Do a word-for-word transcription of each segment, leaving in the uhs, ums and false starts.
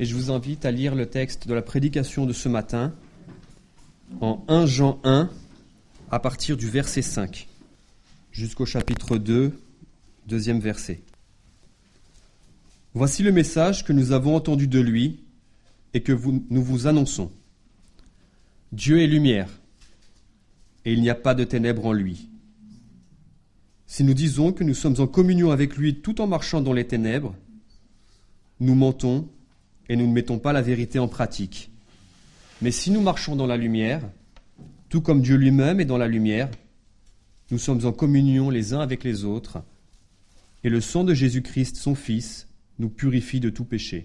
Et je vous invite à lire le texte de la prédication de ce matin en premier Jean un, à partir du verset cinq, jusqu'au chapitre deux, deuxième verset. Voici le message que nous avons entendu de lui et que vous, nous vous annonçons. Dieu est lumière, et il n'y a pas de ténèbres en lui. Si nous disons que nous sommes en communion avec lui tout en marchant dans les ténèbres, nous mentons et nous ne mettons pas la vérité en pratique. Mais si nous marchons dans la lumière, tout comme Dieu lui-même est dans la lumière, nous sommes en communion les uns avec les autres, et le sang de Jésus-Christ, son Fils, nous purifie de tout péché.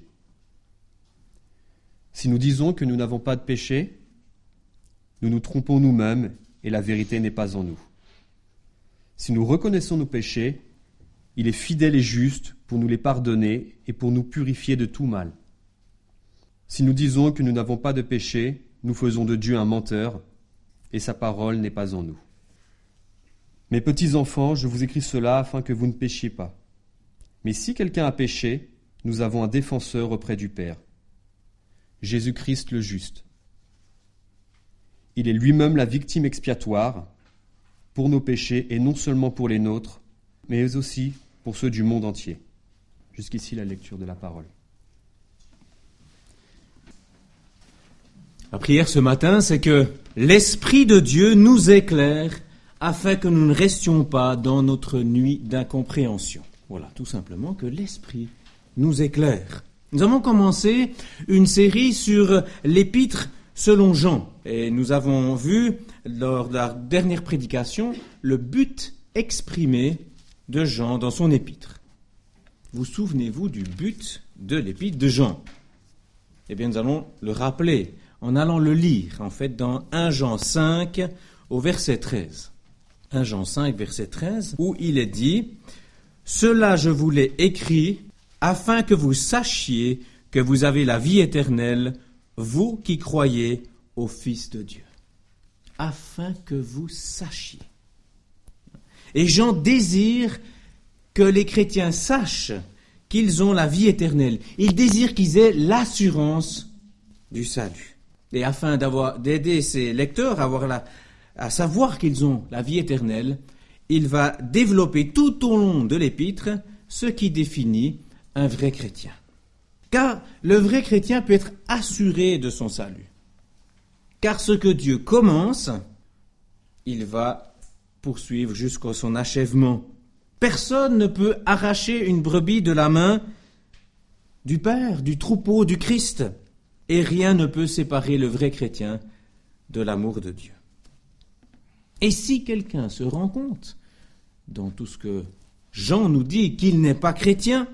Si nous disons que nous n'avons pas de péché, nous nous trompons nous-mêmes et la vérité n'est pas en nous. Si nous reconnaissons nos péchés, il est fidèle et juste pour nous les pardonner et pour nous purifier de tout mal. Si nous disons que nous n'avons pas de péché, nous faisons de Dieu un menteur et sa parole n'est pas en nous. Mes petits enfants, je vous écris cela afin que vous ne péchiez pas. Mais si quelqu'un a péché, nous avons un défenseur auprès du Père, Jésus-Christ le juste. Il est lui-même la victime expiatoire pour nos péchés, et non seulement pour les nôtres, mais aussi pour ceux du monde entier. Jusqu'ici, la lecture de la parole. La prière ce matin, c'est que l'Esprit de Dieu nous éclaire afin que nous ne restions pas dans notre nuit d'incompréhension. Voilà, tout simplement que l'Esprit nous éclaire. Nous avons commencé une série sur l'Épître selon Jean. Et nous avons vu, lors de la dernière prédication, le but exprimé de Jean dans son épître. Vous souvenez-vous du but de l'épître de Jean ? Eh bien, nous allons le rappeler en allant le lire, en fait, dans premier Jean cinq, au verset treize. premier Jean cinq, verset treize, où il est dit « Cela je vous l'ai écrit, afin que vous sachiez que vous avez la vie éternelle, vous qui croyez au Fils de Dieu. » Afin que vous sachiez. Et Jean désire que les chrétiens sachent qu'ils ont la vie éternelle. Il désire qu'ils aient l'assurance du salut. Et afin d'avoir, d'aider ses lecteurs à, avoir la, à savoir qu'ils ont la vie éternelle, il va développer tout au long de l'épître ce qui définit un vrai chrétien. Car le vrai chrétien peut être assuré de son salut. Car ce que Dieu commence, il va poursuivre jusqu'à son achèvement. Personne ne peut arracher une brebis de la main du Père, du troupeau du Christ. Et rien ne peut séparer le vrai chrétien de l'amour de Dieu. Et si quelqu'un se rend compte, dans tout ce que Jean nous dit, qu'il n'est pas chrétien,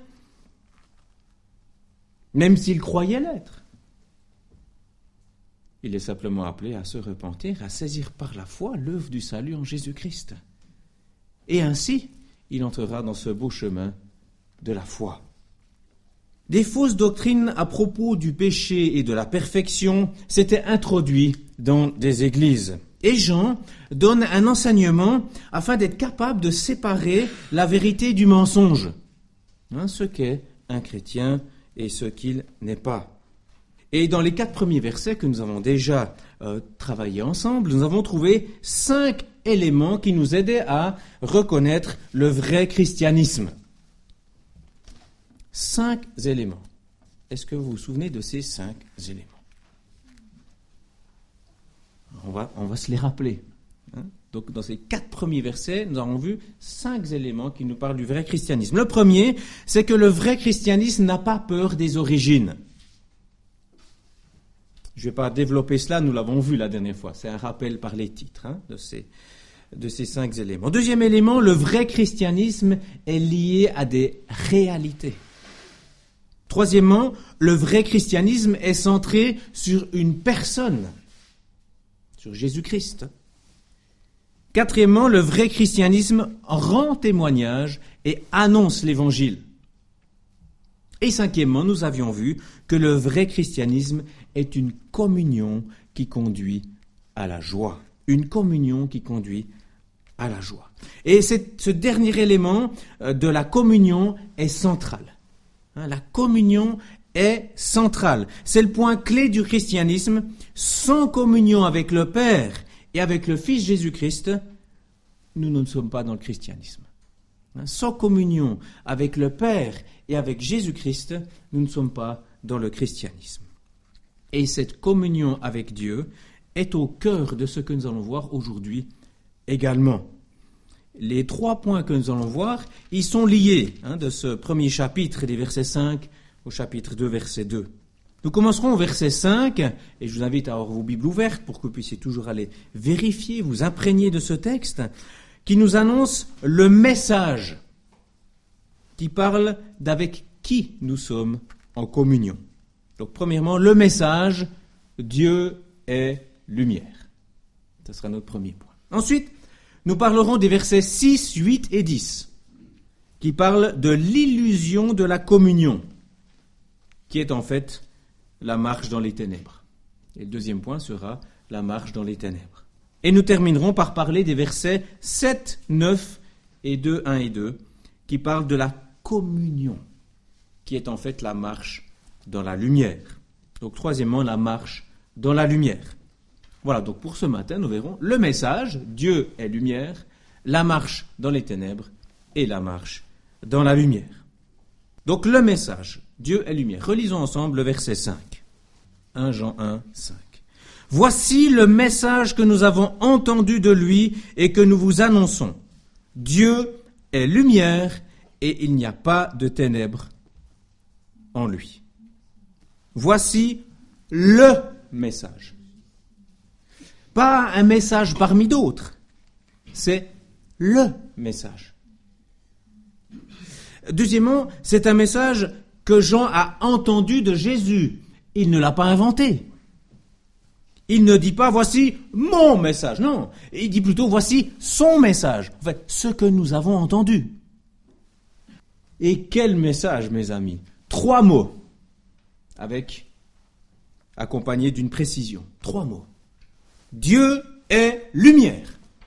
même s'il croyait l'être, il est simplement appelé à se repentir, à saisir par la foi l'œuvre du salut en Jésus-Christ. Et ainsi, il entrera dans ce beau chemin de la foi. Des fausses doctrines à propos du péché et de la perfection s'étaient introduites dans des églises. Et Jean donne un enseignement afin d'être capable de séparer la vérité du mensonge, hein, ce qu'est un chrétien et ce qu'il n'est pas. Et dans les quatre premiers versets que nous avons déjà euh, travaillé ensemble, nous avons trouvé cinq éléments qui nous aidaient à reconnaître le vrai christianisme. Cinq éléments. Est-ce que vous vous souvenez de ces cinq éléments ? On va, on va se les rappeler. Hein ? Donc, dans ces quatre premiers versets, nous avons vu cinq éléments qui nous parlent du vrai christianisme. Le premier, c'est que le vrai christianisme n'a pas peur des origines. Je ne vais pas développer cela, nous l'avons vu la dernière fois. C'est un rappel par les titres hein, de, ces, de ces cinq éléments. Deuxième élément, le vrai christianisme est lié à des réalités. Troisièmement, le vrai christianisme est centré sur une personne, sur Jésus-Christ. Quatrièmement, le vrai christianisme rend témoignage et annonce l'évangile. Et cinquièmement, nous avions vu que le vrai christianisme est une communion qui conduit à la joie. Une communion qui conduit à la joie. Et ce dernier élément de la communion est central. La communion est central. C'est le point clé du christianisme. Sans communion avec le Père et avec le Fils Jésus-Christ, nous ne sommes pas dans le christianisme. Sans communion avec le Père et avec Jésus-Christ, nous ne sommes pas dans le christianisme. Et cette communion avec Dieu est au cœur de ce que nous allons voir aujourd'hui également. Les trois points que nous allons voir, ils sont liés hein, de ce premier chapitre, des versets cinq au chapitre deux, verset deux. Nous commencerons au verset cinq, et je vous invite à avoir vos Bibles ouvertes pour que vous puissiez toujours aller vérifier, vous imprégner de ce texte, qui nous annonce le message, qui parle d'avec qui nous sommes en communion. Donc premièrement, le message, Dieu est lumière. Ce sera notre premier point. Ensuite, nous parlerons des versets six, huit et dix, qui parlent de l'illusion de la communion, qui est en fait la marche dans les ténèbres. Et le deuxième point sera la marche dans les ténèbres. Et nous terminerons par parler des versets sept, neuf et deux, un et deux, qui parlent de la communion, qui est en fait la marche dans la lumière. Donc troisièmement, la marche dans la lumière. Voilà, donc pour ce matin, nous verrons le message, Dieu est lumière, la marche dans les ténèbres et la marche dans la lumière. Donc le message, Dieu est lumière. Relisons ensemble le verset cinq. premier Jean un, cinq. Voici le message que nous avons entendu de lui et que nous vous annonçons. Dieu est lumière et il n'y a pas de ténèbres en lui. Voici le message. Pas un message parmi d'autres, c'est le message. Deuxièmement, c'est un message que Jean a entendu de Jésus. Il ne l'a pas inventé. Il ne dit pas « voici mon message ». Non, il dit plutôt « voici son message ». En fait, ce que nous avons entendu. Et quel message, mes amis? Trois mots, avec accompagné d'une précision. Trois mots. Dieu est lumière.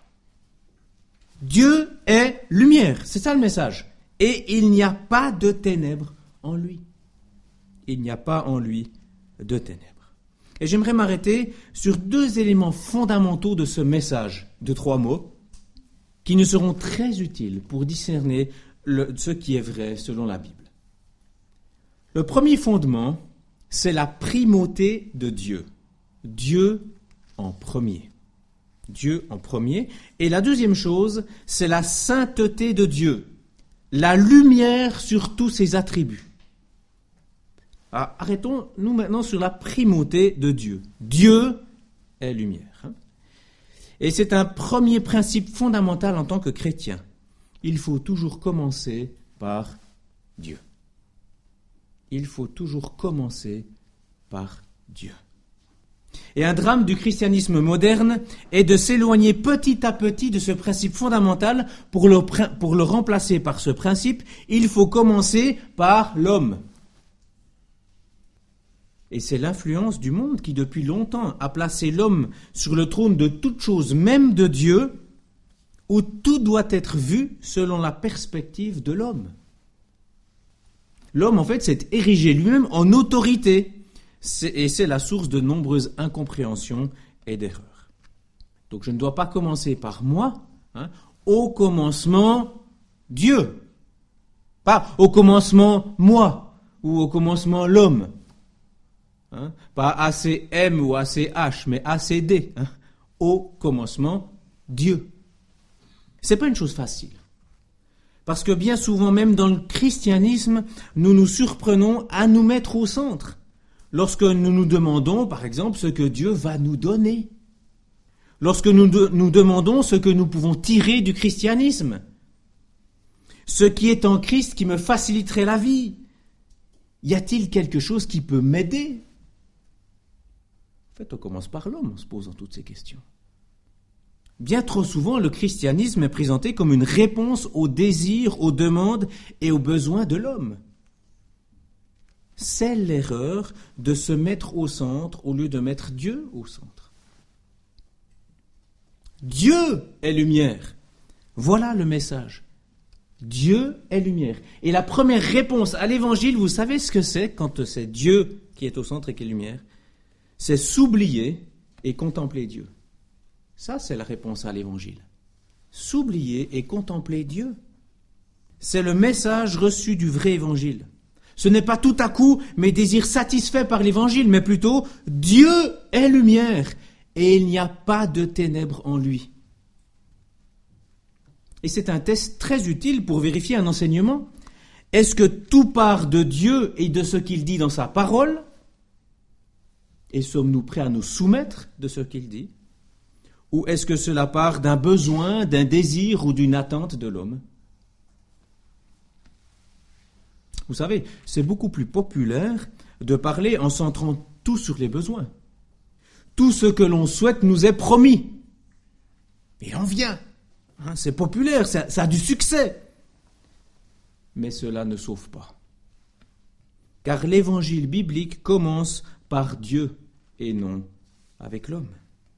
Dieu est lumière. C'est ça le message. Et il n'y a pas de ténèbres en lui. Il n'y a pas en lui de ténèbres. Et j'aimerais m'arrêter sur deux éléments fondamentaux de ce message de trois mots qui nous seront très utiles pour discerner le, ce qui est vrai selon la Bible. Le premier fondement, c'est la primauté de Dieu. Dieu en premier. Dieu en premier. Et la deuxième chose, c'est la sainteté de Dieu. La lumière sur tous ses attributs. Alors, arrêtons-nous maintenant sur la primauté de Dieu. Dieu est lumière. Et c'est un premier principe fondamental en tant que chrétien. Il faut toujours commencer par Dieu. Il faut toujours commencer par Dieu. Et un drame du christianisme moderne est de s'éloigner petit à petit de ce principe fondamental pour le, pour le remplacer par ce principe. Il faut commencer par l'homme. Et c'est l'influence du monde qui, depuis longtemps, a placé l'homme sur le trône de toute chose, même de Dieu, où tout doit être vu selon la perspective de l'homme. L'homme, en fait, s'est érigé lui-même en autorité. C'est, et c'est la source de nombreuses incompréhensions et d'erreurs. Donc je ne dois pas commencer par moi. Hein, au commencement, Dieu. Pas au commencement, moi. Ou au commencement, l'homme. Hein, pas A C M ou A C H, mais A C D. Hein, au commencement, Dieu. C'est pas une chose facile. Parce que bien souvent, même dans le christianisme, nous nous surprenons à nous mettre au centre. Lorsque nous nous demandons, par exemple, ce que Dieu va nous donner. Lorsque nous de, nous demandons ce que nous pouvons tirer du christianisme. Ce qui est en Christ qui me faciliterait la vie. Y a-t-il quelque chose qui peut m'aider? En fait, on commence par l'homme en se posant toutes ces questions. Bien trop souvent, le christianisme est présenté comme une réponse aux désirs, aux demandes et aux besoins de l'homme. C'est l'erreur de se mettre au centre au lieu de mettre Dieu au centre. Dieu est lumière. Voilà le message. Dieu est lumière. Et la première réponse à l'évangile, vous savez ce que c'est quand c'est Dieu qui est au centre et qui est lumière? C'est s'oublier et contempler Dieu. Ça, c'est la réponse à l'évangile. S'oublier et contempler Dieu. C'est le message reçu du vrai évangile. Ce n'est pas tout à coup mes désirs satisfaits par l'évangile, mais plutôt Dieu est lumière et il n'y a pas de ténèbres en lui. Et c'est un test très utile pour vérifier un enseignement. Est-ce que tout part de Dieu et de ce qu'il dit dans sa parole? Et sommes-nous prêts à nous soumettre de ce qu'il dit? Ou est-ce que cela part d'un besoin, d'un désir ou d'une attente de l'homme? Vous savez, c'est beaucoup plus populaire de parler en centrant tout sur les besoins. Tout ce que l'on souhaite nous est promis. Et on vient. Hein, c'est populaire, ça, ça a du succès. Mais cela ne sauve pas. Car l'évangile biblique commence par Dieu et non avec l'homme.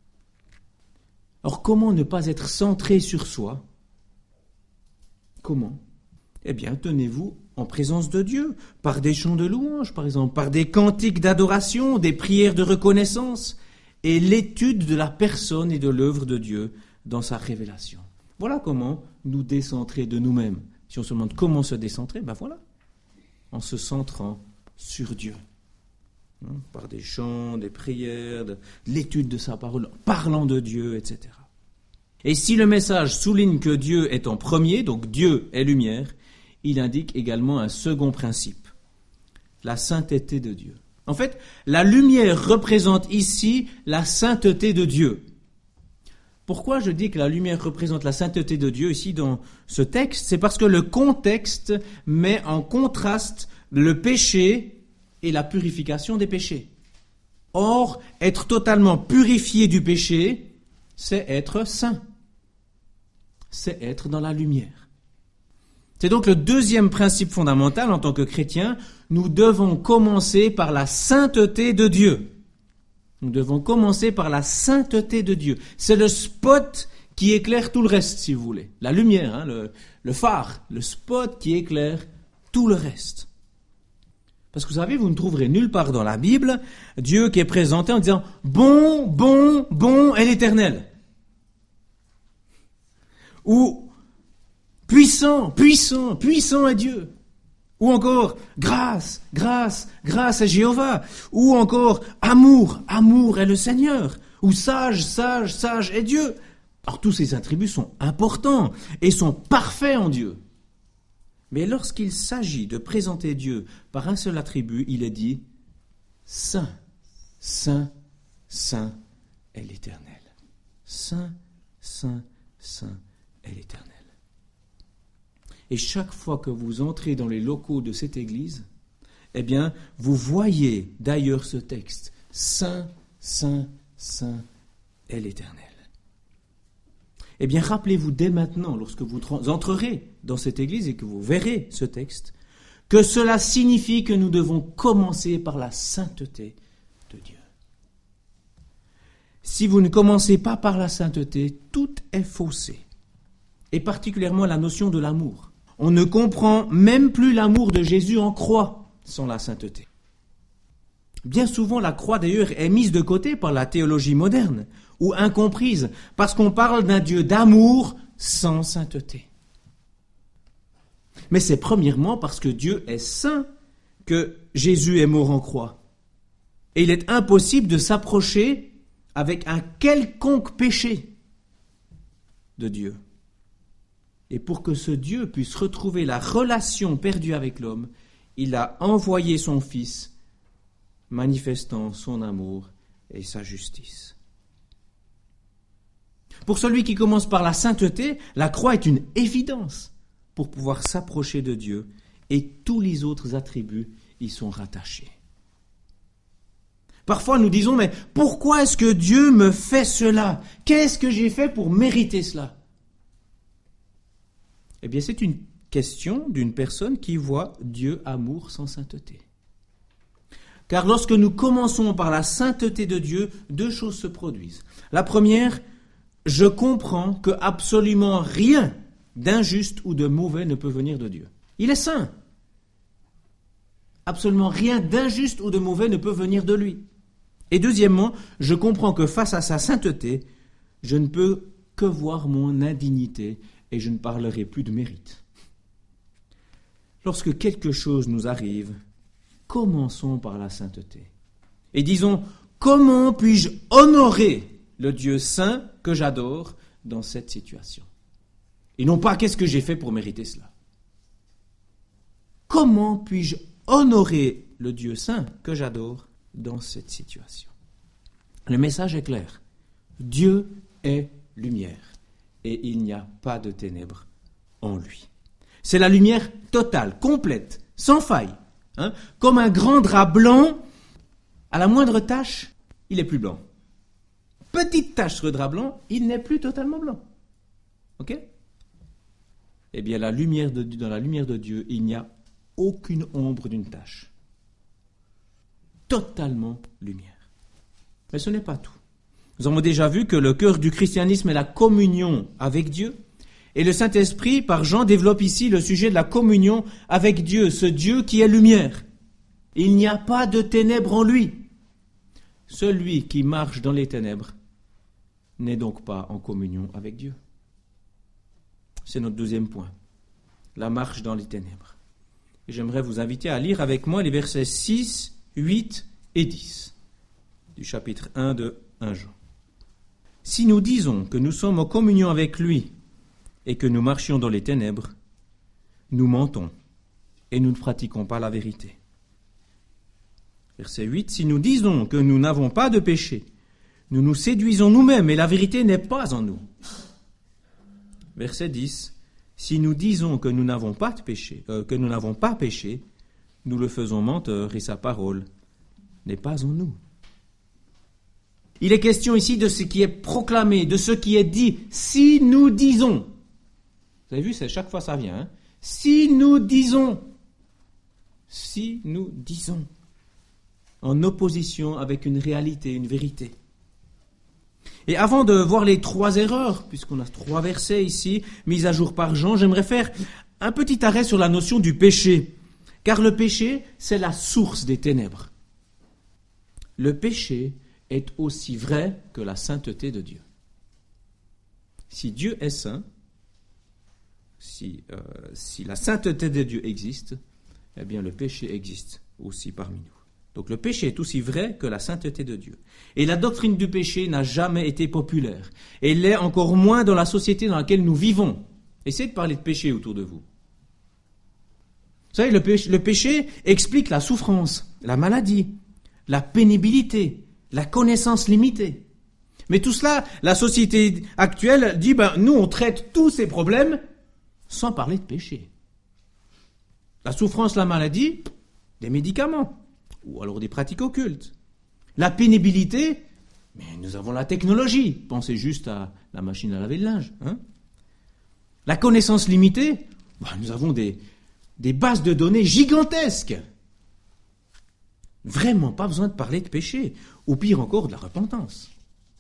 Alors comment ne pas être centré sur soi? Comment? Eh bien, tenez-vous en présence de Dieu, par des chants de louange, par exemple, par des cantiques d'adoration, des prières de reconnaissance, et l'étude de la personne et de l'œuvre de Dieu dans sa révélation. Voilà comment nous décentrer de nous-mêmes. Si on se demande comment se décentrer, ben voilà, en se centrant sur Dieu. Hein, par des chants, des prières, de l'étude de sa parole, parlant de Dieu, et cetera. Et si le message souligne que Dieu est en premier, donc Dieu est lumière, il indique également un second principe, la sainteté de Dieu. En fait, la lumière représente ici la sainteté de Dieu. Pourquoi je dis que la lumière représente la sainteté de Dieu ici dans ce texte? C'est parce que le contexte met en contraste le péché et la purification des péchés. Or, être totalement purifié du péché, c'est être saint. C'est être dans la lumière. C'est donc le deuxième principe fondamental en tant que chrétien. Nous devons commencer par la sainteté de Dieu. Nous devons commencer par la sainteté de Dieu. C'est le spot qui éclaire tout le reste, si vous voulez. La lumière, hein, le, le phare, le spot qui éclaire tout le reste. Parce que vous savez, vous ne trouverez nulle part dans la Bible Dieu qui est présenté en disant « Bon, bon, bon est l'Éternel » ou « Puissant, puissant, puissant est Dieu » ou encore « Grâce, grâce, grâce est Jéhovah » ou encore « Amour, amour est le Seigneur » ou « Sage, sage, sage est Dieu ». Alors tous ces attributs sont importants et sont parfaits en Dieu. Mais lorsqu'il s'agit de présenter Dieu par un seul attribut, il est dit « Saint, Saint, Saint est l'Éternel ». Saint, Saint, Saint est l'Éternel. Et chaque fois que vous entrez dans les locaux de cette église, eh bien, vous voyez d'ailleurs ce texte « Saint, Saint, Saint est l'Éternel ». Eh bien, rappelez-vous dès maintenant, lorsque vous entrerez dans cette église et que vous verrez ce texte, que cela signifie que nous devons commencer par la sainteté de Dieu. Si vous ne commencez pas par la sainteté, tout est faussé, et particulièrement la notion de l'amour. On ne comprend même plus l'amour de Jésus en croix sans la sainteté. Bien souvent, la croix, d'ailleurs, est mise de côté par la théologie moderne, ou incomprise, parce qu'on parle d'un Dieu d'amour sans sainteté. Mais c'est premièrement parce que Dieu est saint que Jésus est mort en croix. Et il est impossible de s'approcher avec un quelconque péché de Dieu. Et pour que ce Dieu puisse retrouver la relation perdue avec l'homme, il a envoyé son Fils, manifestant son amour et sa justice. Pour celui qui commence par la sainteté, la croix est une évidence pour pouvoir s'approcher de Dieu, et tous les autres attributs y sont rattachés. Parfois nous disons, mais pourquoi est-ce que Dieu me fait cela? Qu'est-ce que j'ai fait pour mériter cela? Eh bien, c'est une question d'une personne qui voit Dieu amour sans sainteté. Car lorsque nous commençons par la sainteté de Dieu, deux choses se produisent. La première, je comprends que absolument rien d'injuste ou de mauvais ne peut venir de Dieu. Il est saint. Absolument rien d'injuste ou de mauvais ne peut venir de lui. Et deuxièmement, je comprends que face à sa sainteté, je ne peux que voir mon indignité et je ne parlerai plus de mérite. Lorsque quelque chose nous arrive, commençons par la sainteté. Et disons, comment puis-je honorer le Dieu saint que j'adore dans cette situation? Et non pas qu'est-ce que j'ai fait pour mériter cela. Comment puis-je honorer le Dieu saint que j'adore dans cette situation? Le message est clair. Dieu est lumière et il n'y a pas de ténèbres en lui. C'est la lumière totale, complète, sans faille. Hein? Comme un grand drap blanc, à la moindre tache, il est plus blanc. Petite tache sur le drap blanc, il n'est plus totalement blanc. Ok? Eh bien, la lumière de, dans la lumière de Dieu, il n'y a aucune ombre d'une tache. Totalement lumière. Mais ce n'est pas tout. Nous avons déjà vu que le cœur du christianisme est la communion avec Dieu. Et le Saint-Esprit, par Jean, développe ici le sujet de la communion avec Dieu, ce Dieu qui est lumière. Il n'y a pas de ténèbres en lui. Celui qui marche dans les ténèbres n'est donc pas en communion avec Dieu. C'est notre deuxième point, la marche dans les ténèbres. Et j'aimerais vous inviter à lire avec moi les versets six, huit et dix du chapitre un de premier Jean. Si nous disons que nous sommes en communion avec lui et que nous marchions dans les ténèbres, nous mentons et nous ne pratiquons pas la vérité. Verset huit, si nous disons que nous n'avons pas de péché, nous nous séduisons nous-mêmes et la vérité n'est pas en nous. Verset dix, si nous disons que nous n'avons pas de péché, euh, que nous n'avons pas péché, nous le faisons menteur et sa parole n'est pas en nous. Il est question ici de ce qui est proclamé, de ce qui est dit. Si nous disons, vous avez vu, c'est chaque fois ça vient. Hein? Si nous disons, si nous disons, en opposition avec une réalité, une vérité. Et avant de voir les trois erreurs, puisqu'on a trois versets ici, mis à jour par Jean, j'aimerais faire un petit arrêt sur la notion du péché. Car le péché, c'est la source des ténèbres. Le péché est aussi vrai que la sainteté de Dieu. Si Dieu est saint, si, euh, si la sainteté de Dieu existe, eh bien le péché existe aussi parmi nous. Donc le péché est aussi vrai que la sainteté de Dieu. Et la doctrine du péché n'a jamais été populaire. Et l'est encore moins dans la société dans laquelle nous vivons. Essayez de parler de péché autour de vous. Vous savez, le péché, le péché explique la souffrance, la maladie, la pénibilité, la connaissance limitée. Mais tout cela, la société actuelle dit, ben, nous on traite tous ces problèmes sans parler de péché. La souffrance, la maladie, des médicaments. Ou alors des pratiques occultes. La pénibilité, mais nous avons la technologie. Pensez juste à la machine à laver le linge. Hein? La connaissance limitée, bah, nous avons des, des bases de données gigantesques. Vraiment pas besoin de parler de péché, ou pire encore de la repentance.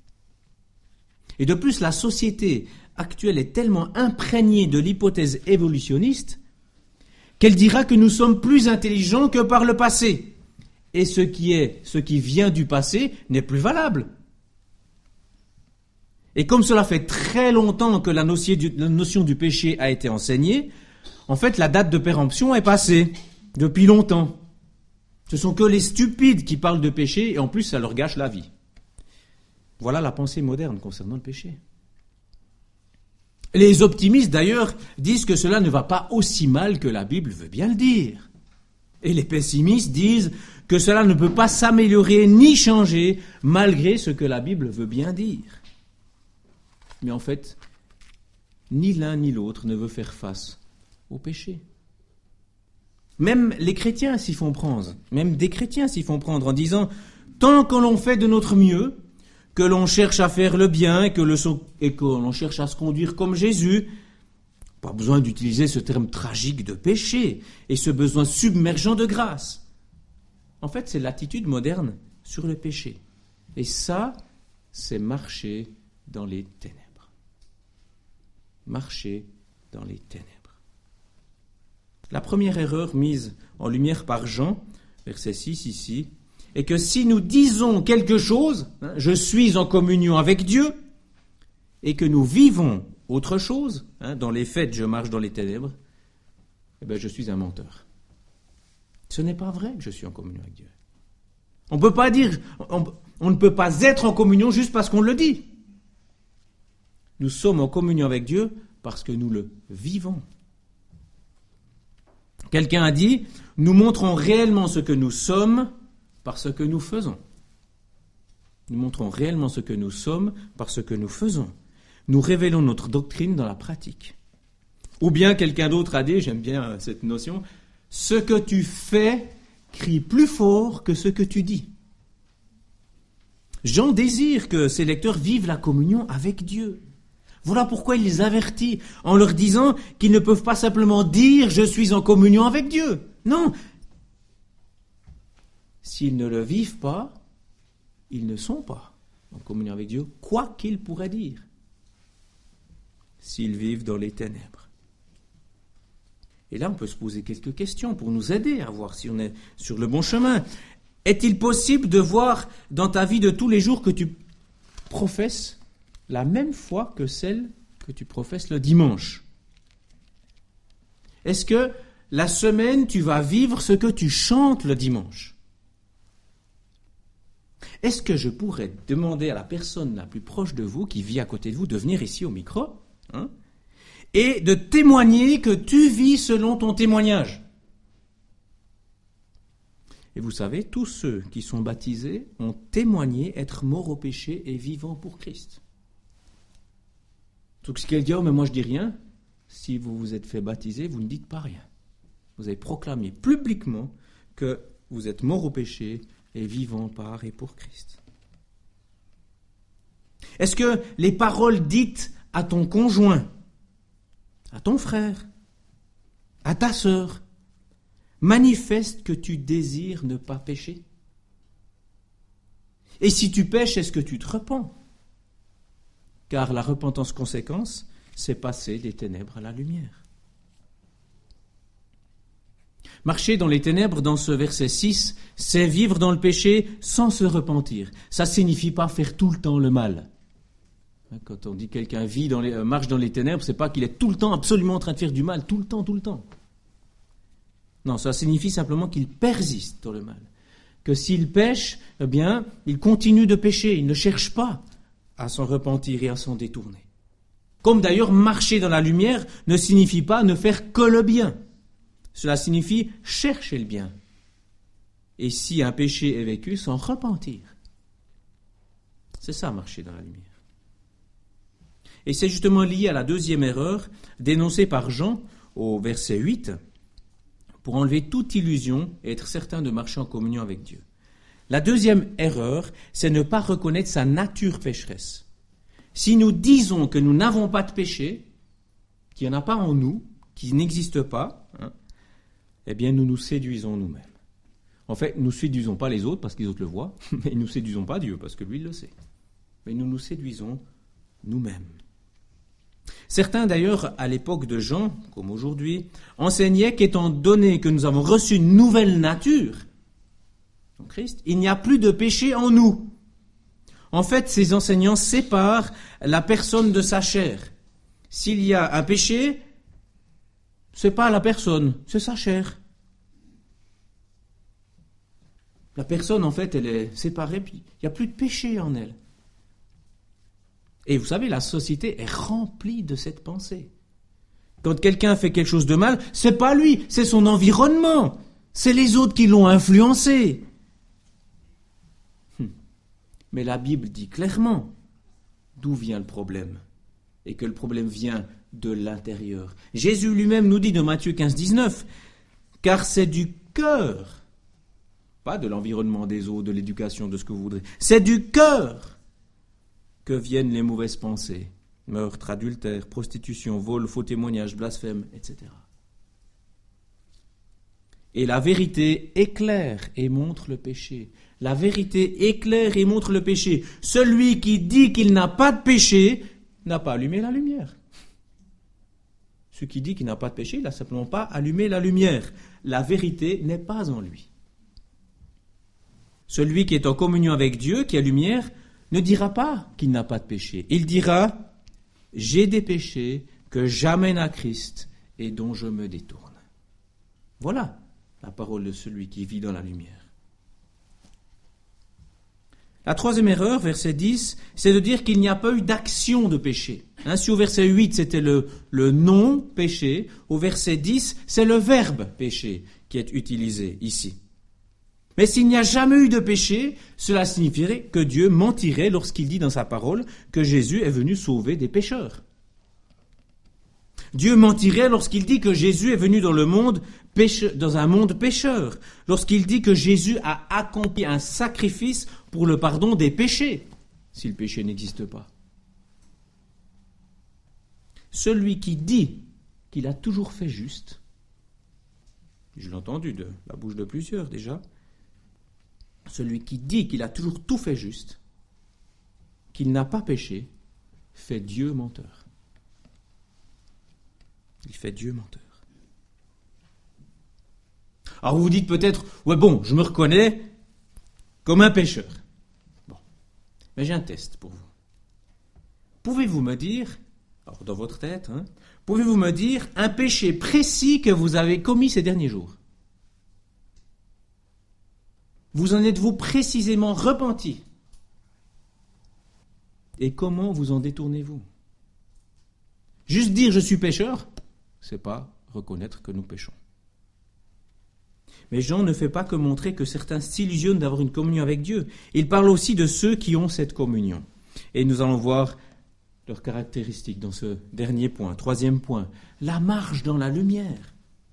Et de plus, la société actuelle est tellement imprégnée de l'hypothèse évolutionniste qu'elle dira que nous sommes plus intelligents que par le passé. Et ce qui est, ce qui vient du passé n'est plus valable. Et comme cela fait très longtemps que la notion du, la notion du péché a été enseignée, en fait, la date de péremption est passée depuis longtemps. Ce sont que les stupides qui parlent de péché et en plus, ça leur gâche la vie. Voilà la pensée moderne concernant le péché. Les optimistes, d'ailleurs, disent que cela ne va pas aussi mal que la Bible veut bien le dire. Et les pessimistes disent que cela ne peut pas s'améliorer ni changer malgré ce que la Bible veut bien dire. Mais en fait, ni l'un ni l'autre ne veut faire face au péché. Même les chrétiens s'y font prendre, même des chrétiens s'y font prendre en disant « Tant que l'on fait de notre mieux, que l'on cherche à faire le bien et que, le, et que l'on cherche à se conduire comme Jésus, pas besoin d'utiliser ce terme tragique de péché et ce besoin submergent de grâce. » En fait, c'est l'attitude moderne sur le péché. Et ça, c'est marcher dans les ténèbres. Marcher dans les ténèbres. La première erreur mise en lumière par Jean, verset six ici, est que si nous disons quelque chose, hein, je suis en communion avec Dieu, et que nous vivons autre chose, hein, dans les faits je marche dans les ténèbres, eh bien je suis un menteur. Ce n'est pas vrai que je suis en communion avec Dieu. On peut pas dire, on, on ne peut pas être en communion juste parce qu'on le dit. Nous sommes en communion avec Dieu parce que nous le vivons. Quelqu'un a dit, nous montrons réellement ce que nous sommes par ce que nous faisons. Nous montrons réellement ce que nous sommes par ce que nous faisons. Nous révélons notre doctrine dans la pratique. Ou bien quelqu'un d'autre a dit, j'aime bien cette notion, ce que tu fais crie plus fort que ce que tu dis. Jean désire que ses lecteurs vivent la communion avec Dieu. Voilà pourquoi il les avertit en leur disant qu'ils ne peuvent pas simplement dire « je suis en communion avec Dieu ». Non. S'ils ne le vivent pas, ils ne sont pas en communion avec Dieu, quoi qu'ils pourraient dire, s'ils vivent dans les ténèbres. Et là, on peut se poser quelques questions pour nous aider à voir si on est sur le bon chemin. Est-il possible de voir dans ta vie de tous les jours que tu professes la même foi que celle que tu professes le dimanche? Est-ce que la semaine, tu vas vivre ce que tu chantes le dimanche? Est-ce que je pourrais demander à la personne la plus proche de vous, qui vit à côté de vous, de venir ici au micro, hein, et de témoigner que tu vis selon ton témoignage? Et vous savez, tous ceux qui sont baptisés ont témoigné être morts au péché et vivants pour Christ. Donc, si quelqu'un dit, oh, mais moi je dis rien, si vous vous êtes fait baptiser, vous ne dites pas rien. Vous avez proclamé publiquement que vous êtes mort au péché et vivant par et pour Christ. Est-ce que les paroles dites à ton conjoint, à ton frère, à ta sœur, manifestent que tu désires ne pas pécher? Et si tu pêches, est-ce que tu te repens? Car la repentance conséquence, c'est passer des ténèbres à la lumière. Marcher dans les ténèbres, dans ce verset six, c'est vivre dans le péché sans se repentir. Ça ne signifie pas faire tout le temps le mal. Quand on dit que quelqu'un vit dans les, euh, marche dans les ténèbres, c'est pas qu'il est tout le temps absolument en train de faire du mal, tout le temps, tout le temps. Non, ça signifie simplement qu'il persiste dans le mal. Que s'il pêche, eh bien, il continue de pécher, il ne cherche pas à s'en repentir et à s'en détourner. Comme d'ailleurs marcher dans la lumière ne signifie pas ne faire que le bien. Cela signifie chercher le bien. Et si un péché est vécu, s'en repentir. C'est ça, marcher dans la lumière. Et c'est justement lié à la deuxième erreur dénoncée par Jean au verset huit, pour enlever toute illusion et être certain de marcher en communion avec Dieu. La deuxième erreur, c'est ne pas reconnaître sa nature pécheresse. Si nous disons que nous n'avons pas de péché, qu'il n'y en a pas en nous, qu'il n'existe pas, hein, eh bien nous nous séduisons nous-mêmes. En fait, nous ne séduisons pas les autres parce que les autres le voient, mais nous ne séduisons pas Dieu parce que lui il le sait. Mais nous nous séduisons nous-mêmes. Certains d'ailleurs, à l'époque de Jean, comme aujourd'hui, enseignaient qu'étant donné que nous avons reçu une nouvelle nature en Christ, il n'y a plus de péché en nous. En fait, ces enseignants séparent la personne de sa chair. S'il y a un péché, c'est pas la personne, c'est sa chair. La personne, en fait, elle est séparée, puis il n'y a plus de péché en elle. Et vous savez, la société est remplie de cette pensée. Quand quelqu'un fait quelque chose de mal, c'est pas lui, c'est son environnement. C'est les autres qui l'ont influencé. Hum. Mais la Bible dit clairement d'où vient le problème. Et que le problème vient de l'intérieur. Jésus lui-même nous dit dans Matthieu quinze, dix-neuf, car c'est du cœur, pas de l'environnement des autres, de l'éducation, de ce que vous voudrez, c'est du cœur que viennent les mauvaises pensées, meurtre, adultère, prostitution, vol, faux témoignage, blasphème, et cetera. Et la vérité éclaire et montre le péché. La vérité éclaire et montre le péché. Celui qui dit qu'il n'a pas de péché n'a pas allumé la lumière. Celui qui dit qu'il n'a pas de péché, il n'a simplement pas allumé la lumière. La vérité n'est pas en lui. Celui qui est en communion avec Dieu, qui a lumière, ne dira pas qu'il n'a pas de péché. Il dira « J'ai des péchés que j'amène à Christ et dont je me détourne. » Voilà la parole de celui qui vit dans la lumière. La troisième erreur, verset dix, c'est de dire qu'il n'y a pas eu d'action de péché. Hein, si au verset huit, c'était le, le non-péché, au verset dix, c'est le verbe péché qui est utilisé ici. Mais s'il n'y a jamais eu de péché, cela signifierait que Dieu mentirait lorsqu'il dit dans sa parole que Jésus est venu sauver des pécheurs. Dieu mentirait lorsqu'il dit que Jésus est venu dans le monde péche, dans un monde pécheur, lorsqu'il dit que Jésus a accompli un sacrifice pour le pardon des péchés, si le péché n'existe pas. Celui qui dit qu'il a toujours fait juste, je l'ai entendu de la bouche de plusieurs déjà, celui qui dit qu'il a toujours tout fait juste, qu'il n'a pas péché, fait Dieu menteur. Il fait Dieu menteur. Alors vous vous dites peut-être, ouais bon, je me reconnais comme un pécheur. Bon, mais j'ai un test pour vous. Pouvez-vous me dire, alors dans votre tête, hein, pouvez-vous me dire un péché précis que vous avez commis ces derniers jours? Vous en êtes-vous précisément repenti? Et comment vous en détournez-vous? Juste dire je suis pécheur, c'est pas reconnaître que nous péchons. Mais Jean ne fait pas que montrer que certains s'illusionnent d'avoir une communion avec Dieu. Il parle aussi de ceux qui ont cette communion. Et nous allons voir leurs caractéristiques dans ce dernier point. Troisième point, la marche dans la lumière.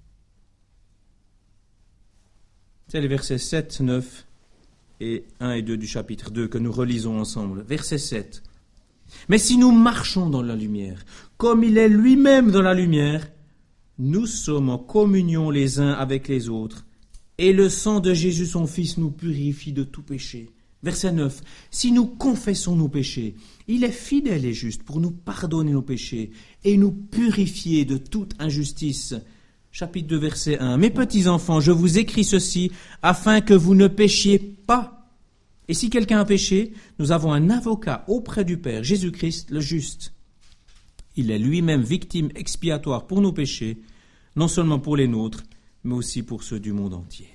C'est les versets sept, neuf et un et deux du chapitre deux que nous relisons ensemble. Verset sept. Mais si nous marchons dans la lumière, comme il est lui-même dans la lumière, nous sommes en communion les uns avec les autres, et le sang de Jésus son Fils nous purifie de tout péché. Verset neuf. Si nous confessons nos péchés, il est fidèle et juste pour nous pardonner nos péchés et nous purifier de toute injustice. Chapitre deux, verset un. Mes petits enfants, je vous écris ceci afin que vous ne péchiez pas. Et si quelqu'un a péché, nous avons un avocat auprès du Père, Jésus-Christ le juste. Il est lui-même victime expiatoire pour nos péchés, non seulement pour les nôtres, mais aussi pour ceux du monde entier.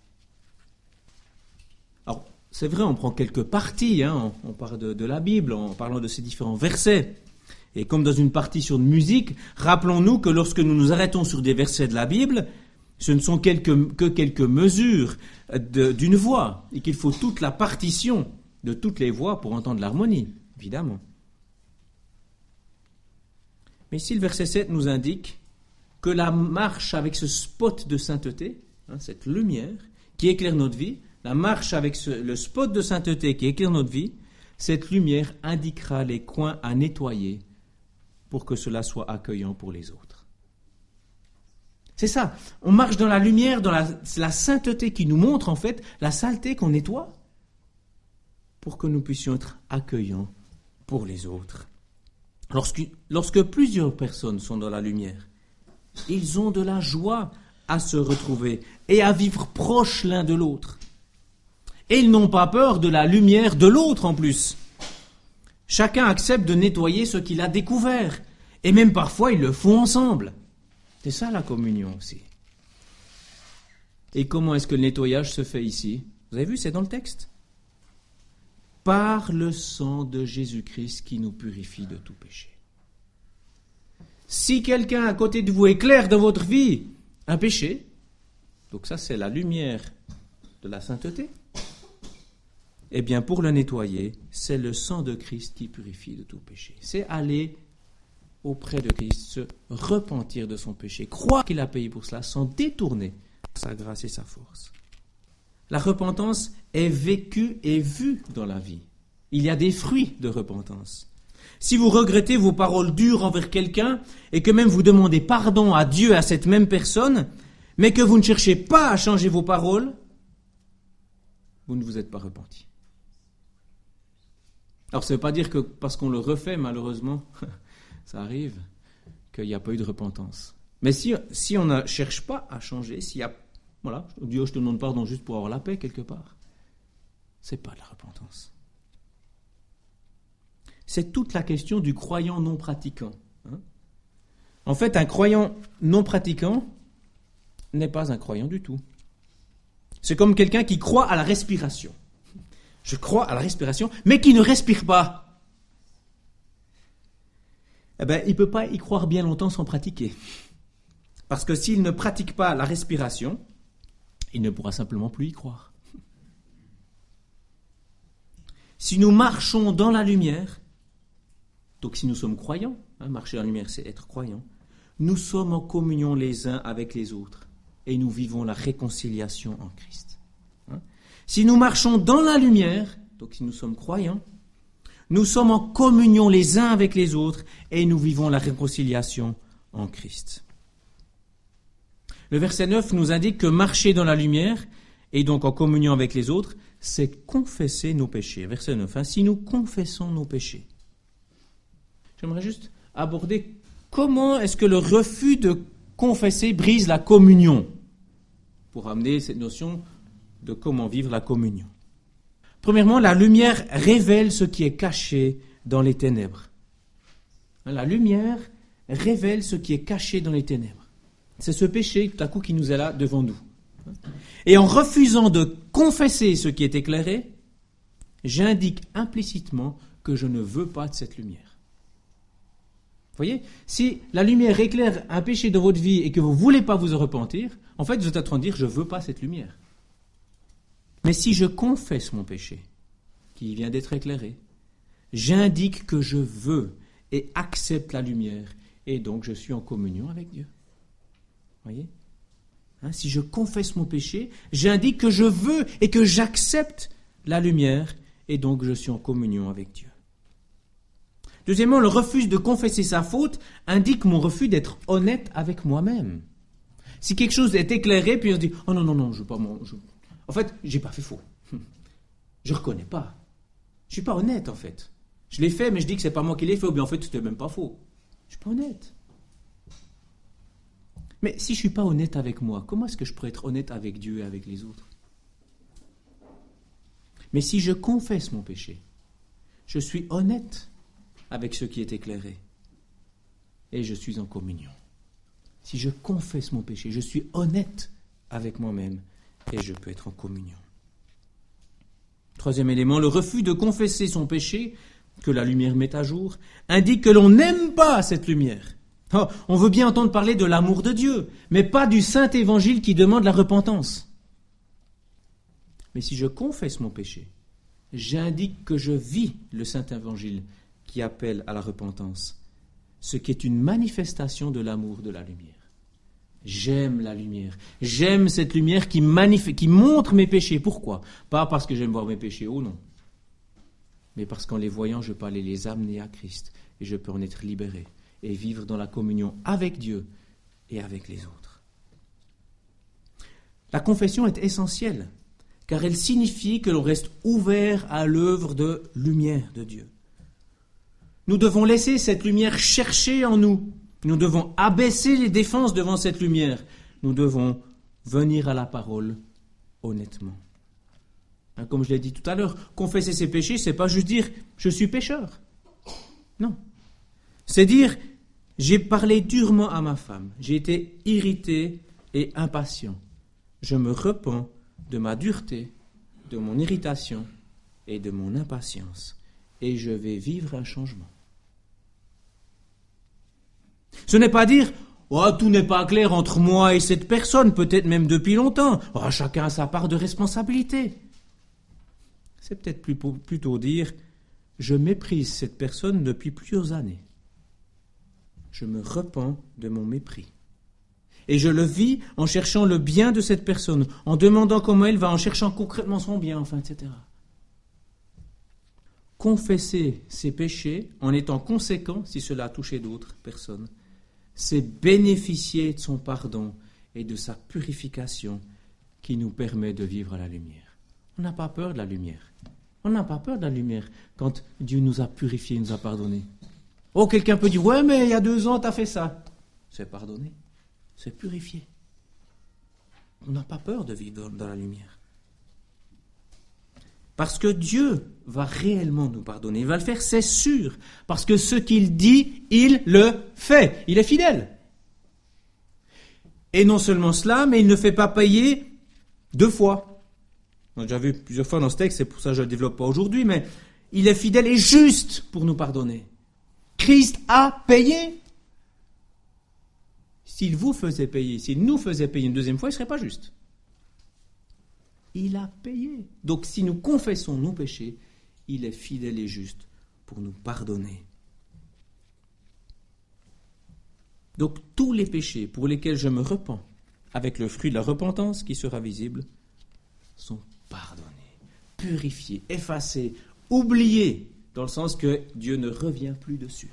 Alors, c'est vrai, on prend quelques parties, hein, on, on parle de, de la Bible en parlant de ces différents versets. Et comme dans une partie sur de musique, rappelons-nous que lorsque nous nous arrêtons sur des versets de la Bible, ce ne sont quelques, que quelques mesures de, d'une voix, et qu'il faut toute la partition de toutes les voix pour entendre l'harmonie, évidemment. Mais ici, le verset sept nous indique que la marche avec ce spot de sainteté, hein, cette lumière qui éclaire notre vie, la marche avec ce, le spot de sainteté qui éclaire notre vie, cette lumière indiquera les coins à nettoyer pour que cela soit accueillant pour les autres. C'est ça, on marche dans la lumière, dans la, la sainteté qui nous montre en fait la saleté qu'on nettoie pour que nous puissions être accueillants pour les autres. Lorsque, lorsque plusieurs personnes sont dans la lumière, ils ont de la joie à se retrouver et à vivre proches l'un de l'autre. Et ils n'ont pas peur de la lumière de l'autre en plus. Chacun accepte de nettoyer ce qu'il a découvert. Et même parfois, ils le font ensemble. C'est ça la communion aussi. Et comment est-ce que le nettoyage se fait ici? Vous avez vu, c'est dans le texte. Par le sang de Jésus-Christ qui nous purifie de tout péché. Si quelqu'un à côté de vous éclaire dans votre vie un péché, donc ça c'est la lumière de la sainteté, eh bien pour le nettoyer, c'est le sang de Christ qui purifie de tout péché. C'est aller auprès de Christ, se repentir de son péché, croire qu'il a payé pour cela, s'en détourner sa grâce et sa force. La repentance est vécue et vue dans la vie. Il y a des fruits de repentance. Si vous regrettez vos paroles dures envers quelqu'un et que même vous demandez pardon à Dieu, à cette même personne, mais que vous ne cherchez pas à changer vos paroles, vous ne vous êtes pas repenti. Alors ça ne veut pas dire que parce qu'on le refait, malheureusement, ça arrive, qu'il n'y a pas eu de repentance. Mais si, si on ne cherche pas à changer, s'il y a, voilà, Dieu, je te demande pardon juste pour avoir la paix quelque part, c'est pas de la repentance. C'est toute la question du croyant non pratiquant. Hein. En fait, un croyant non pratiquant n'est pas un croyant du tout. C'est comme quelqu'un qui croit à la respiration. Je crois à la respiration, mais qui ne respire pas. Eh bien, il ne peut pas y croire bien longtemps sans pratiquer. Parce que s'il ne pratique pas la respiration, il ne pourra simplement plus y croire. Si nous marchons dans la lumière, donc si nous sommes croyants, hein, marcher dans la lumière c'est être croyant, nous sommes en communion les uns avec les autres et nous vivons la réconciliation en Christ. Hein. Si nous marchons dans la lumière, donc si nous sommes croyants, nous sommes en communion les uns avec les autres et nous vivons la réconciliation en Christ. Le verset neuf nous indique que marcher dans la lumière et donc en communion avec les autres, c'est confesser nos péchés. Verset neuf. Hein, si nous confessons nos péchés. J'aimerais juste aborder comment est-ce que le refus de confesser brise la communion, pour amener cette notion de comment vivre la communion. Premièrement, la lumière révèle ce qui est caché dans les ténèbres. La lumière révèle ce qui est caché dans les ténèbres. C'est ce péché, tout à coup, qui nous est là devant nous. Et en refusant de confesser ce qui est éclairé, j'indique implicitement que je ne veux pas de cette lumière. Vous voyez, si la lumière éclaire un péché dans votre vie et que vous ne voulez pas vous en repentir, en fait, vous êtes en train de dire « je ne veux pas cette lumière ». Mais si je confesse mon péché, qui vient d'être éclairé, j'indique que je veux et accepte la lumière, et donc je suis en communion avec Dieu. Vous voyez ? Hein, si je confesse mon péché, j'indique que je veux et que j'accepte la lumière, et donc je suis en communion avec Dieu. Deuxièmement, le refus de confesser sa faute indique mon refus d'être honnête avec moi-même. Si quelque chose est éclairé, puis on se dit « oh non, non, non, je veux pas... Je... En fait, j'ai pas fait faux. Je reconnais pas. Je suis pas honnête, en fait. Je l'ai fait, mais je dis que c'est pas moi qui l'ai fait, ou bien en fait, c'était même pas faux. Je suis pas honnête. Mais si je suis pas honnête avec moi, comment est-ce que je pourrais être honnête avec Dieu et avec les autres ? Mais si je confesse mon péché, je suis honnête avec ce qui est éclairé, et je suis en communion. Si je confesse mon péché, je suis honnête avec moi-même, et je peux être en communion. Troisième élément, le refus de confesser son péché, que la lumière met à jour, indique que l'on n'aime pas cette lumière. Oh, on veut bien entendre parler de l'amour de Dieu, mais pas du saint évangile qui demande la repentance. Mais si je confesse mon péché, j'indique que je vis le saint évangile qui appelle à la repentance, ce qui est une manifestation de l'amour de la lumière. J'aime la lumière. J'aime cette lumière qui, manif- qui montre mes péchés. Pourquoi ? Pas parce que j'aime voir mes péchés, oh non. Mais parce qu'en les voyant, je peux aller les amener à Christ et je peux en être libéré et vivre dans la communion avec Dieu et avec les autres. La confession est essentielle, car elle signifie que l'on reste ouvert à l'œuvre de lumière de Dieu. Nous devons laisser cette lumière chercher en nous. Nous devons abaisser les défenses devant cette lumière. Nous devons venir à la parole honnêtement. Comme je l'ai dit tout à l'heure, confesser ses péchés, c'est pas juste dire « je suis pécheur ». Non. C'est dire « j'ai parlé durement à ma femme, j'ai été irrité et impatient. Je me repens de ma dureté, de mon irritation et de mon impatience, et je vais vivre un changement. » Ce n'est pas dire « oh, tout n'est pas clair entre moi et cette personne, peut-être même depuis longtemps. Oh, chacun a sa part de responsabilité. » C'est peut-être plutôt dire « je méprise cette personne depuis plusieurs années. Je me repens de mon mépris. Et je le vis en cherchant le bien de cette personne, en demandant comment elle va, en cherchant concrètement son bien, enfin, et cetera. Confesser ses péchés en étant conséquent, si cela a touché d'autres personnes, c'est bénéficier de son pardon et de sa purification qui nous permet de vivre à la lumière. On n'a pas peur de la lumière. On n'a pas peur de la lumière quand Dieu nous a purifiés, nous a pardonnés. Oh, quelqu'un peut dire, ouais, mais il y a deux ans, tu as fait ça. C'est pardonné, c'est purifié. On n'a pas peur de vivre dans, dans la lumière. Parce que Dieu va réellement nous pardonner. Il va le faire, c'est sûr. Parce que ce qu'il dit, il le fait. Il est fidèle. Et non seulement cela, mais il ne fait pas payer deux fois. On a déjà vu plusieurs fois dans ce texte, c'est pour ça que je ne le développe pas aujourd'hui, mais il est fidèle et juste pour nous pardonner. Christ a payé. S'il vous faisait payer, s'il nous faisait payer une deuxième fois, il ne serait pas juste. Il a payé. Donc si nous confessons nos péchés, il est fidèle et juste pour nous pardonner. Donc tous les péchés pour lesquels je me repens, avec le fruit de la repentance qui sera visible, sont pardonnés, purifiés, effacés, oubliés, dans le sens que Dieu ne revient plus dessus.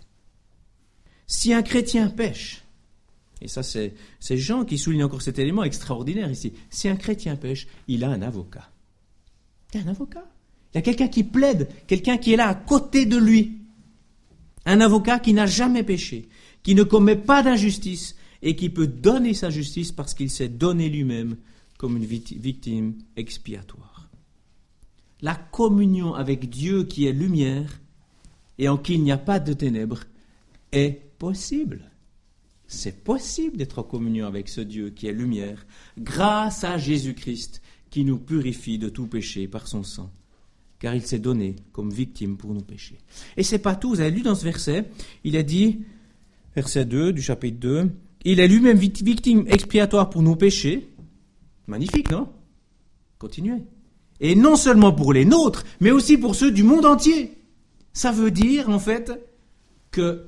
Si un chrétien pêche, et ça c'est, c'est Jean qui souligne encore cet élément extraordinaire ici, si un chrétien pêche, il a un avocat. Il y a un avocat. Il y a quelqu'un qui plaide, quelqu'un qui est là à côté de lui. Un avocat qui n'a jamais péché, qui ne commet pas d'injustice et qui peut donner sa justice parce qu'il s'est donné lui-même comme une victime expiatoire. La communion avec Dieu qui est lumière et en qui il n'y a pas de ténèbres est possible. C'est possible d'être en communion avec ce Dieu qui est lumière grâce à Jésus-Christ qui nous purifie de tout péché par son sang, car il s'est donné comme victime pour nos péchés. Et c'est pas tout, vous avez lu dans ce verset, il a dit, verset deux du chapitre deux, il est lui-même victime expiatoire pour nos péchés. Magnifique, non? Continuez. Et non seulement pour les nôtres, mais aussi pour ceux du monde entier. Ça veut dire, en fait, que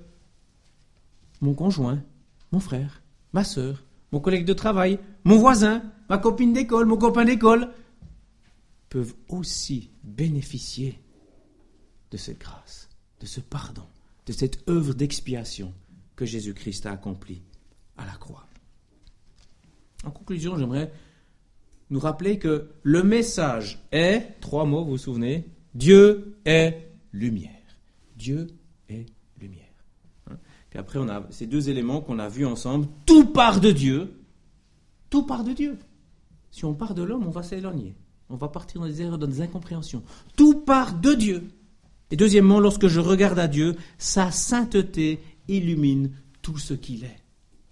mon conjoint, mon frère, ma sœur, mon collègue de travail, mon voisin, ma copine d'école, mon copain d'école, peuvent aussi bénéficier de cette grâce, de ce pardon, de cette œuvre d'expiation que Jésus-Christ a accomplie à la croix. En conclusion, j'aimerais nous rappeler que le message est, trois mots, vous vous souvenez, Dieu est lumière. Dieu est lumière. Hein? Puis après, on a ces deux éléments qu'on a vus ensemble. Tout part de Dieu. Tout part de Dieu. Si on part de l'homme, on va s'éloigner. On va partir dans des erreurs, dans des incompréhensions. Tout part de Dieu. Et deuxièmement, lorsque je regarde à Dieu, sa sainteté illumine tout ce qu'il est.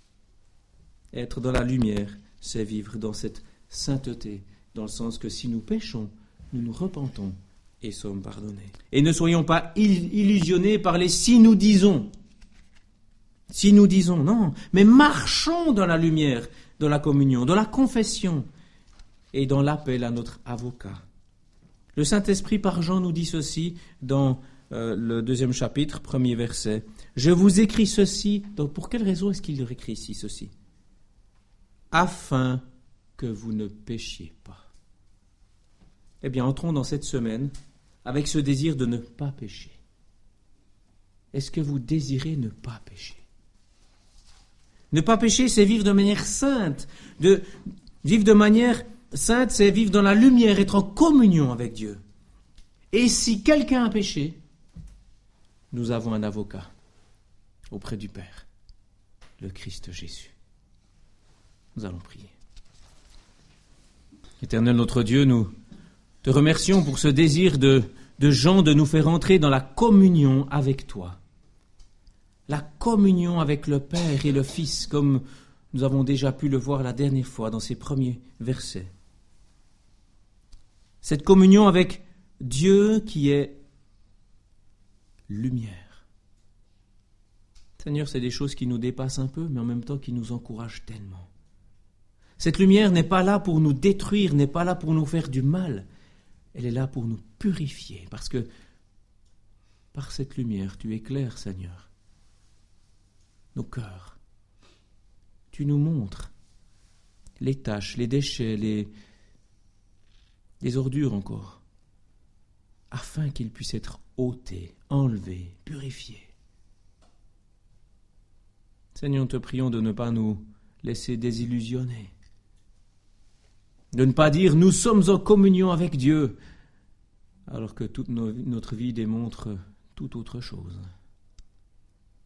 Être dans la lumière, c'est vivre dans cette sainteté, dans le sens que si nous péchons, nous nous repentons et sommes pardonnés. Et ne soyons pas illusionnés par les si nous disons. Si nous disons, non, mais marchons dans la lumière, dans la communion, dans la confession et dans l'appel à notre avocat. Le Saint-Esprit par Jean nous dit ceci dans euh, le deuxième chapitre, premier verset. Je vous écris ceci. Donc pour quelle raison est-ce qu'il écrit ici ceci? Afin que vous ne péchiez pas. Eh bien, entrons dans cette semaine avec ce désir de ne pas pécher. Est-ce que vous désirez ne pas pécher? Ne pas pécher, c'est vivre de manière sainte. De, vivre de manière sainte, c'est vivre dans la lumière, être en communion avec Dieu. Et si quelqu'un a péché, nous avons un avocat auprès du Père, le Christ Jésus. Nous allons prier. Éternel notre Dieu, nous te remercions pour ce désir de, de Jean de nous faire entrer dans la communion avec toi. La communion avec le Père et le Fils, comme nous avons déjà pu le voir la dernière fois dans ces premiers versets. Cette communion avec Dieu qui est lumière. Seigneur, c'est des choses qui nous dépassent un peu, mais en même temps qui nous encouragent tellement. Cette lumière n'est pas là pour nous détruire, n'est pas là pour nous faire du mal. Elle est là pour nous purifier, parce que par cette lumière, tu éclaires, Seigneur, nos cœurs. Tu nous montres les taches, les déchets, les, les ordures encore, afin qu'ils puissent être ôtés, enlevés, purifiés. Seigneur, nous te prions de ne pas nous laisser désillusionner. De ne pas dire « nous sommes en communion avec Dieu », alors que toute nos, notre vie démontre tout autre chose.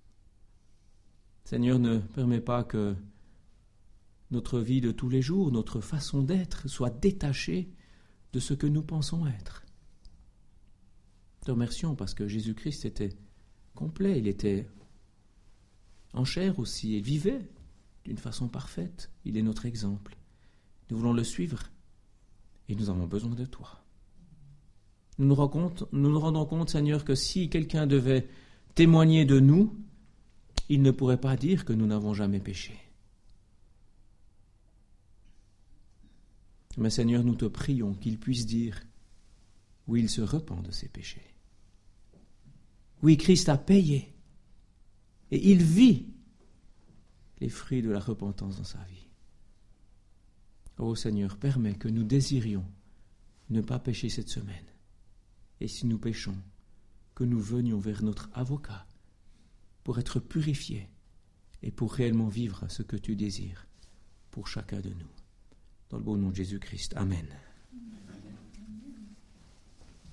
Seigneur, ne permets pas que notre vie de tous les jours, notre façon d'être, soit détachée de ce que nous pensons être. Te remercions parce que Jésus-Christ était complet, il était en chair aussi, il vivait d'une façon parfaite, il est notre exemple. Nous voulons le suivre et nous avons besoin de toi. Nous nous rendons compte, nous nous rendons compte, Seigneur, que si quelqu'un devait témoigner de nous, il ne pourrait pas dire que nous n'avons jamais péché. Mais Seigneur, nous te prions qu'il puisse dire « Oui, il se repent de ses péchés. Oui, Christ a payé et il vit les fruits de la repentance dans sa vie. » Ô Seigneur, permets que nous désirions ne pas pécher cette semaine. Et si nous péchons, que nous venions vers notre avocat pour être purifiés et pour réellement vivre ce que tu désires pour chacun de nous. Dans le beau nom de Jésus-Christ. Amen.